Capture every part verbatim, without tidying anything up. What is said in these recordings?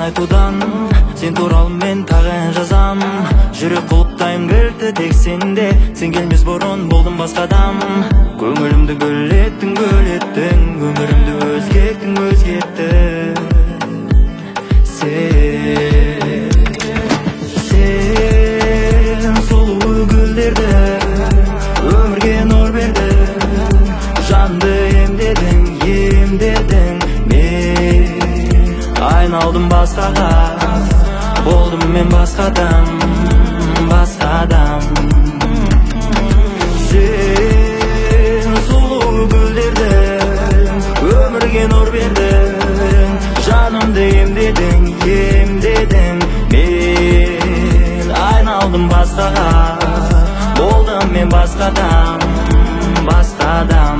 айтудан, сен туралы мен тағын жазам. Жүрек құлыптайым кірді тек сенде, сен келмес бұрын болдым басқа адам. Көңілімді гүл еттің, гүл еттің, өмірімді өзгерттің, өзгерттің. Сен, сен сұлу гүлдерді, өмірге нұр бердің, жанды емдедің, емдедің. Мен айналдым басқаға, болдым мен басқа адам, басқа адам. Сен сұлу гүлдерді, өмірге нұр бердің, жанымды емдедің, емдедің. Мен айналдым басқаға, болдым мен басқа адам, басқа адам.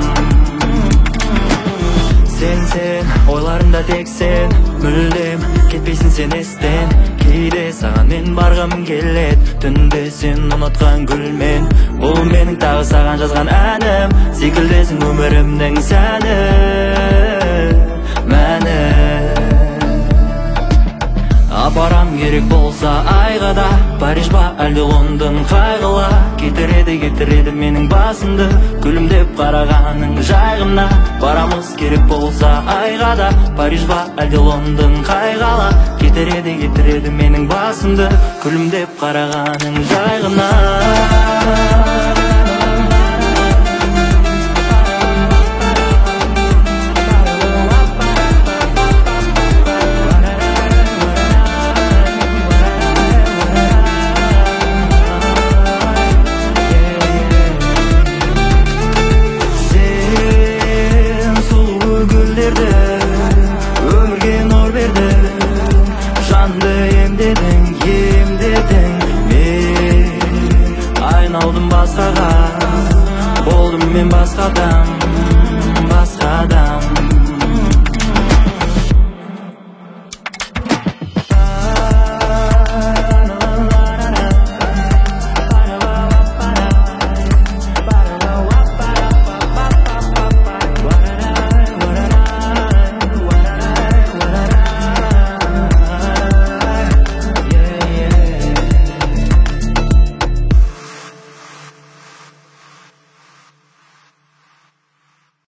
Сен, сен, ойларымда тек сен, мүлдем кетпейсің сен естен. Кейде саған мен барғым келет, түнде сен ұнатқан гүлмен. Бұл менің тағы саған жазған әнім, секілдесің өмірімнің сәні, мәні. Апарам керек болса айға да, Париж ба әлде Лондон қайғыла. Кетіреді, кетіреді менің басымды, күлімдеп қарағаның жайғына. Барамыз керек болса айға да, Париж ба әлде Лондон қайғыла. Кетіреді, кетіреді менің басымды, күлімдеп қарағаның жайғына. Өмірге нұр бердің, жанды емдедің, емдедің. Мен айналдым басқаға, болдым мен басқа адам, басқа адам.